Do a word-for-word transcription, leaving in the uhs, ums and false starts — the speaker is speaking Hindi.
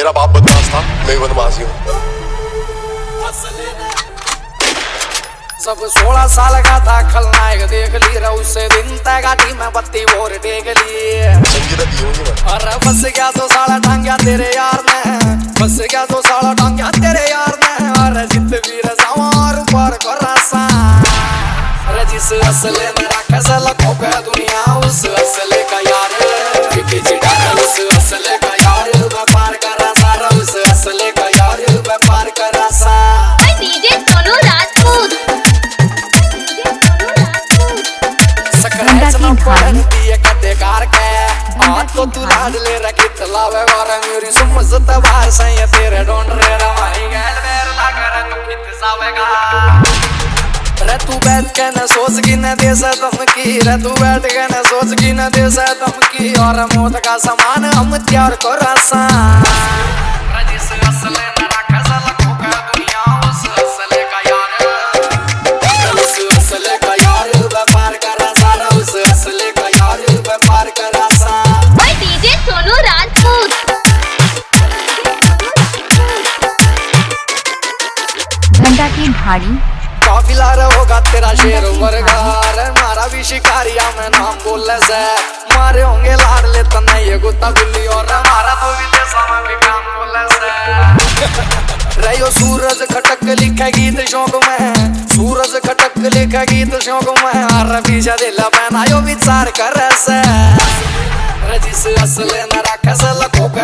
मेरा बाप बदमाश था, मैं बदमाशी हूँ। सब सोलह साल का था खलनायक देख ली रे उससे दिन तय गाड़ी में बत्ती और टेक ली। अरे बस गया तो साला टांग्या तेरे यार ने, बस गया तो साला टांग्या तेरे यार ने। अरे जित वीर सवार ऊपर कर रसा अरे जिस असले में रखे से लखों पे दुनिया उस असले का यार फिकी चिटा उस असले का यार व्यापार कर रसा उस असले का यार व्यापार कर रसा। डीजे सोनू राजपूत तो तू लाड ले रखी तलावे वारा मेरी समझत बाहर से ये तेरे ढूंढ रे रवाई गैल मेर लागर तू कित सावेगा रे तू बैठ के न सोच की न दे सा धमकी रे तू बैठ के न सोच की न दे सा धमकी और मौत का सामान हम तैयार को रासा रे जिस असले न रखा सा लखों का दुनिया उस असले का यार उस असले का यार व्यापार कर रसा उस असले का यार व्यापार कर रसा। डीजे सोनू राजपूत घंटा की भाड़ी काफिला होगा तेरा शेर वर्गार मारा भी शिकारिया में नाम बोलने से मारे होंगे लाड ले तना ये गुत्ता बिल्ली और हमारा तो विदेशा में भी काम बोलने से रहो सूरज खटक लिखा गीत शौक में सूरज खटक लिखा गीत शौक में हर पीछा दिला पहनायो विचार कर से जिस असले न रखे से लखों